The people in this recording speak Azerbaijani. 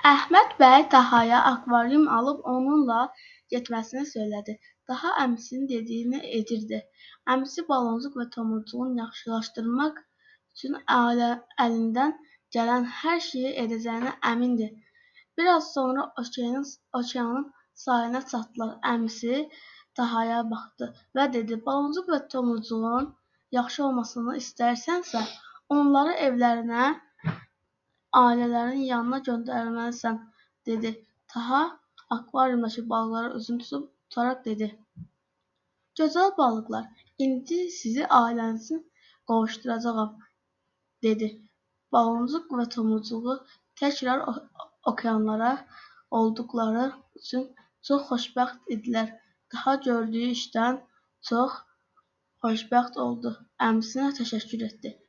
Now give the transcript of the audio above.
Əhməd bəy Tahaya akvarium alıb onunla getməsini söylədi. Taha əmisinin dediyini edirdi. Əmisi Baloncuk və Tomurcuğun yaxşılaşdırmaq üçün əlindən gələn hər şeyi edəcəyinə əmindir. Biraz sonra okeanın sahilinə çatdılar. Əmisi Tahaya baxdı və dedi: Baloncuk və Tomurcuğun yaxşı olmasını istəyirsənsə, onları evlərinə, ailələrinin yanına göndərməlisən, dedi. Taha akvariumdakı balıqlara üzünü tutaraq dedi: Gözəl balıqlar, indi sizi ailənizə qovuşduracağam, dedi. Baloncuk və Tomurcuğu təkrar okeanda olduqları üçün çox xoşbəxt idilər. Taha gördüyü işdən çox xoşbəxt oldu. Əmisinə təşəkkür etdi.